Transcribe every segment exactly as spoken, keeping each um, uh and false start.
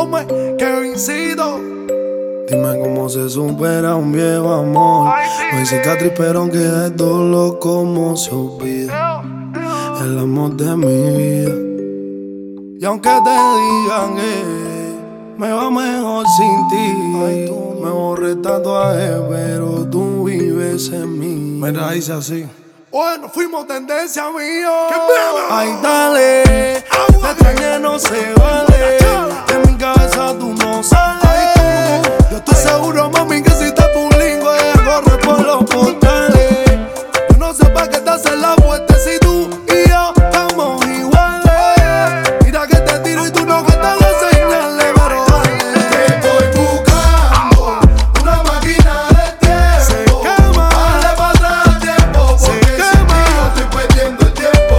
Come, Kevincito. Dime cómo se supera un viejo amor. Ay, sí, No hay cicatriz, pero aunque quede el dolor, cómo se olvida el amor de mi vida. Y aunque te digan que me va mejor sin ti, me borré tatuaje, pero tú vives en mí. Me dice así. Bueno, fuimos tendencia mío. Ay, dale, te extrañé, no se vale. De mi cabeza tú no sales. Yo estoy seguro, mami, que si está tu lengua, ella corre por los portales. Yo no sé pa' qué te haces la fuerte si tú y yo estamos iguales. Mira que te tiro y tú no gastas las señales, pero dale. Te estoy buscando una máquina de tiempo. Se quema, dale para atrás tiempo, se porque sin quema. ti yo estoy perdiendo el tiempo.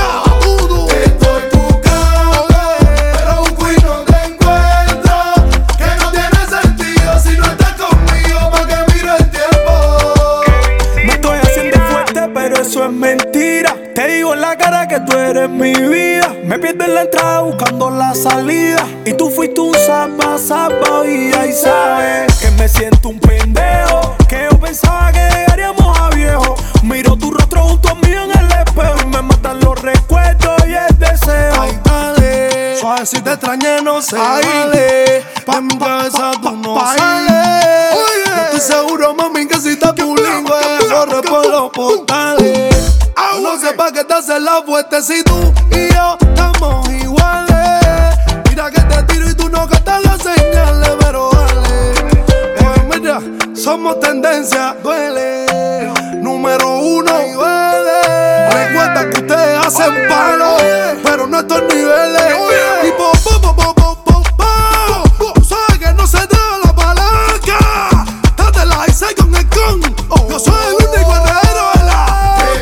Te estoy buscando, pero un queen no te encuentro. Que no tiene sentido si no estás conmigo, pa' que miro el tiempo. Me estoy haciendo fuerte, pero eso es mentira. Te digo en la cara que tú eres mi vida. Me pierdo en la entrada buscando la salida. Y tú fuiste un salva, salvavidas. Y sabes que me siento un pendejo, que yo pensaba que llegaríamos a viejo. Miro tu rostro junto a mí en el espejo y me matan los recuerdos y el deseo. Ay, dale, suave si te extrañé, no se vale. En mi cabeza tú no sales. Yo estoy seguro, mami, que si está tu lengua, ella corre por los portales. Yo no sé pa' qué te haces la fuerte si tú y yo estamos iguales. Mira que te tiro y tú no gastas las señales, pero dale. Eh, mira, somos tendencia, duele. Número uno, y duele. Recuerda que ustedes hacen palo, pero no estos niveles. Y po, po, po, po, po, po, po. Tú sabes que no se te da la palanca. Date la hice con el con. Yo soy el único herrero de la.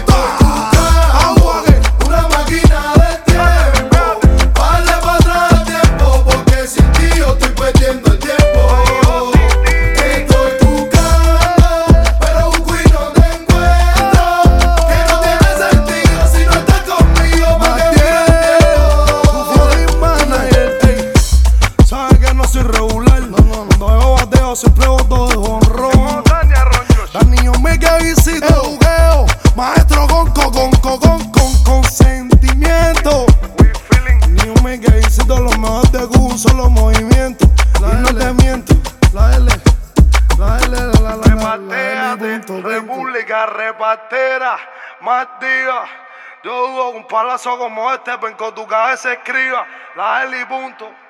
Una máquina de tiempo, dale para atrás tiempo, porque sin ti yo estoy perdiendo el tiempo. Te estoy buscando, pero un queen no te encuentro. Que no tiene sentido si no estás conmigo, pa' que miro el tiempo. Manager, ey. Sabes que no soy regular. No, no, no. Cuando yo bateo siempre boto de jonrón. Dani Omega visito, jugueo. Maestro con con con con con con consentimiento. Ni Omega visito, los mejores de Cuba, un solo movimiento. Y no te miento. La L, la L, la la la la Repateate, punto, punto. República Repatera, más diva. Yo dudo que un palazo como este, pen con tu cabeza escriba. La L y punto.